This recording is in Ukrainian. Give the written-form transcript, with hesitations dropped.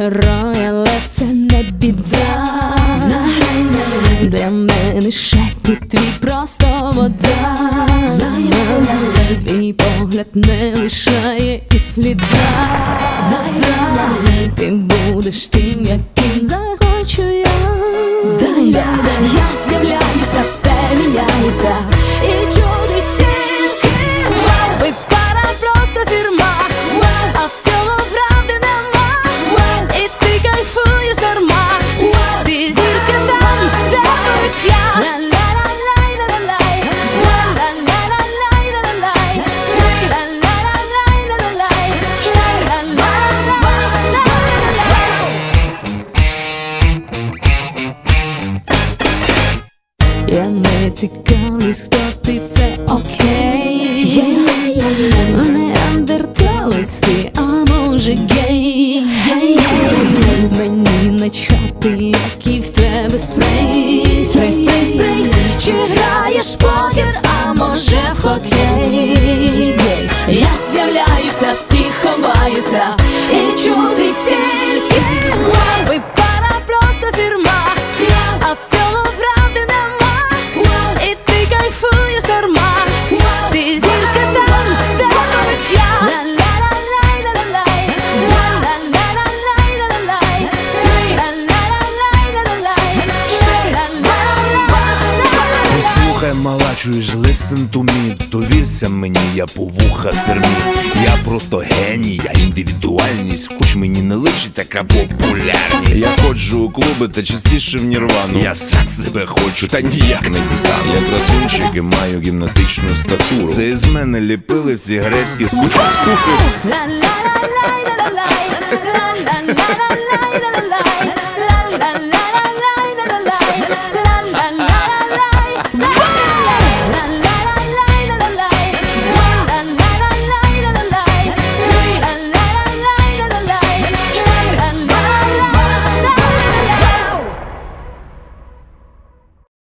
герой, але це не біда. Для мене шепіт твій просто вода. Твій погляд не лишає і сліда. Ти будеш тим, яким захочу я. Я з'являюся, все міняється, і чуди тільки ви пара, просто фірма, а в цьому правди нема. І ти кайфуєш дарма, ти зірка там, де будеш я. Я не цікавлюсь, хто ти, це окей. Неандерталець ти, а може гей. Мені начхати, який в тебе спрей. Спрей, чи граєш покер, а може в хокей. Я з'являюся, всі ховаються, і чути тільки ви пара, просто фірма, а в цьому правди нема. І ти кайфуєш дарма, ти зірка там, де будеш я. Послухай, мала, чуєш, listen to me. Довірся мені, я по вуха фермі. Я просто геній, я індивідуальність. Хоч мені не личить така популярність. Я ходжу у клуби та частіше в Нірвану. Я сам себе хочу, та ніяк не дістану. Я красунчик і маю гімнастичну статуру. Це із мене ліпили всі грецькі скульптури.